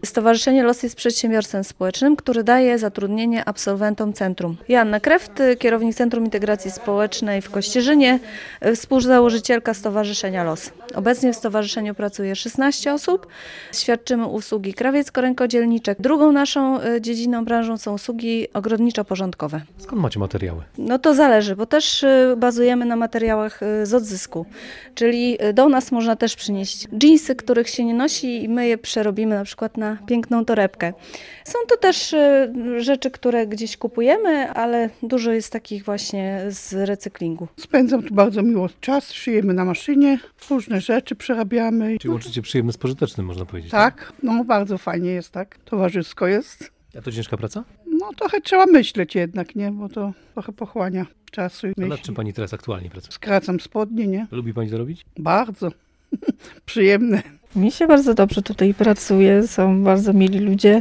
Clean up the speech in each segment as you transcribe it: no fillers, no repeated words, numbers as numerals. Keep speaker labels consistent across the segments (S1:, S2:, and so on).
S1: Stowarzyszenie LOS jest przedsiębiorstwem społecznym, który daje zatrudnienie absolwentom centrum. Joanna Kreft, kierownik Centrum Integracji Społecznej w Kościerzynie, współzałożycielka Stowarzyszenia LOS. Obecnie w stowarzyszeniu pracuje 16 osób. Świadczymy usługi krawiecko-rękodzielnicze. Drugą naszą dziedziną, branżą są usługi ogrodniczo-porządkowe.
S2: Skąd macie materiały?
S1: No to zależy, bo też bazujemy na materiałach z odzysku, czyli do nas można też przynieść dżinsy, których się nie nosi i my je przerobimy na przykład na piękną torebkę. Są to też rzeczy, które gdzieś kupujemy, ale dużo jest takich właśnie z recyklingu.
S3: Spędzam tu bardzo miło czas, szyjemy na maszynie, różne rzeczy przerabiamy.
S2: Czyli łączycie przyjemne z pożytecznym, można powiedzieć.
S3: Tak, no bardzo fajnie jest, tak. Towarzysko jest.
S2: A to ciężka praca?
S3: No trochę trzeba myśleć jednak, nie? Bo to trochę pochłania czasu i
S2: A nad
S3: myśli.
S2: czym pani teraz aktualnie pracuje?
S3: Skracam spodnie, nie?
S2: Lubi pani to robić?
S3: Bardzo. Przyjemne.
S4: Mi się bardzo dobrze tutaj pracuje, są bardzo mili ludzie.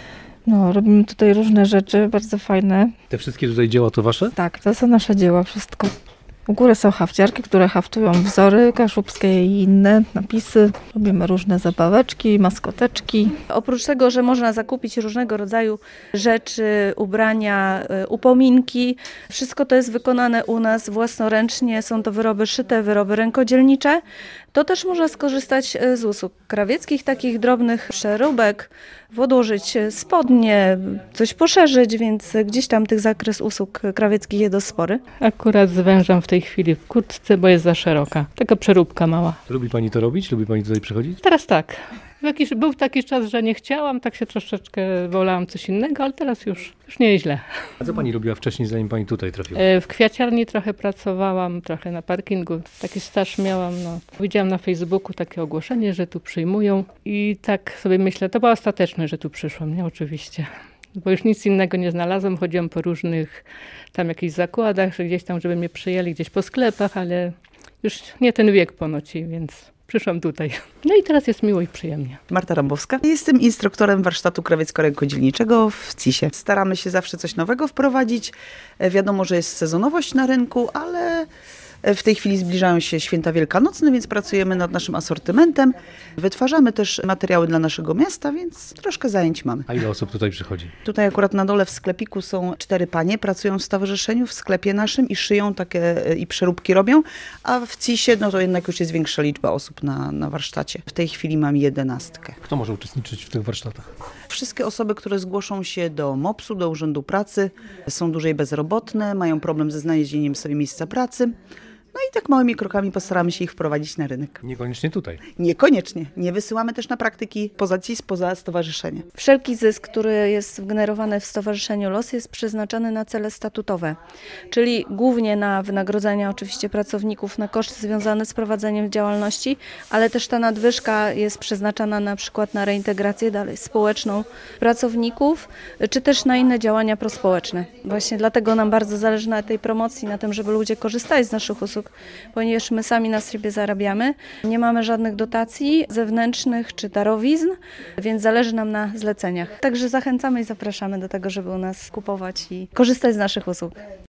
S4: No, robimy tutaj różne rzeczy, bardzo fajne.
S2: Te wszystkie tutaj dzieła to wasze?
S4: Tak, to są nasze dzieła, wszystko. U góry są hafciarki, które haftują wzory kaszubskie i inne napisy. Robimy różne zabaweczki, maskoteczki.
S1: Oprócz tego, że można zakupić różnego rodzaju rzeczy, ubrania, upominki, wszystko to jest wykonane u nas własnoręcznie. Są to wyroby szyte, wyroby rękodzielnicze. To też można skorzystać z usług krawieckich, takich drobnych przeróbek, odłożyć spodnie, coś poszerzyć, więc gdzieś tam tych zakres usług krawieckich jest dość spory.
S5: Akurat zwężam w tej chwili w kurtce, bo jest za szeroka. Taka przeróbka mała.
S2: Lubi pani to robić? Lubi pani tutaj przychodzić?
S5: Teraz tak. Był taki czas, że nie chciałam, tak się troszeczkę wolałam coś innego, ale teraz już nieźle.
S2: A co pani robiła wcześniej, zanim pani tutaj trafiła?
S5: W kwiaciarni trochę pracowałam, trochę na parkingu. Taki staż miałam. No. Widziałam na Facebooku takie ogłoszenie, że tu przyjmują i tak sobie myślę, to była ostateczność, że tu przyszłam, nie? Oczywiście. Bo już nic innego nie znalazłam, chodziłam po różnych tam jakichś zakładach, że gdzieś tam, żeby mnie przyjęli gdzieś po sklepach, ale już nie ten wiek ponoci, więc przyszłam tutaj. No i teraz jest miło i przyjemnie.
S6: Marta Rambowska. Jestem instruktorem warsztatu krawiecko-rękodzielniczego w CIS-ie. Staramy się zawsze coś nowego wprowadzić. Wiadomo, że jest sezonowość na rynku, ale w tej chwili zbliżają się święta wielkanocne, więc pracujemy nad naszym asortymentem. Wytwarzamy też materiały dla naszego miasta, więc troszkę zajęć mamy.
S2: A ile osób tutaj przychodzi?
S6: Tutaj akurat na dole w sklepiku są 4 panie, pracują w stowarzyszeniu, w sklepie naszym i szyją takie i przeróbki robią, a w CIS-ie no to jednak już jest większa liczba osób na warsztacie. W tej chwili mam 11.
S2: Kto może uczestniczyć w tych warsztatach?
S6: Wszystkie osoby, które zgłoszą się do MOPS-u, do Urzędu Pracy, są dłużej bezrobotne, mają problem ze znalezieniem sobie miejsca pracy. No i tak małymi krokami postaramy się ich wprowadzić na rynek.
S2: Niekoniecznie tutaj.
S6: Niekoniecznie. Nie wysyłamy też na praktyki poza CIS, poza stowarzyszenie.
S1: Wszelki zysk, który jest generowany w Stowarzyszeniu LOS, jest przeznaczany na cele statutowe, czyli głównie na wynagrodzenia oczywiście pracowników, na koszty związane z prowadzeniem działalności, ale też ta nadwyżka jest przeznaczana na przykład na reintegrację dalej społeczną pracowników, czy też na inne działania prospołeczne. Właśnie dlatego nam bardzo zależy na tej promocji, na tym, żeby ludzie korzystali z naszych usług, ponieważ my sami na siebie zarabiamy. Nie mamy żadnych dotacji zewnętrznych czy darowizn, więc zależy nam na zleceniach. Także zachęcamy i zapraszamy do tego, żeby u nas kupować i korzystać z naszych usług.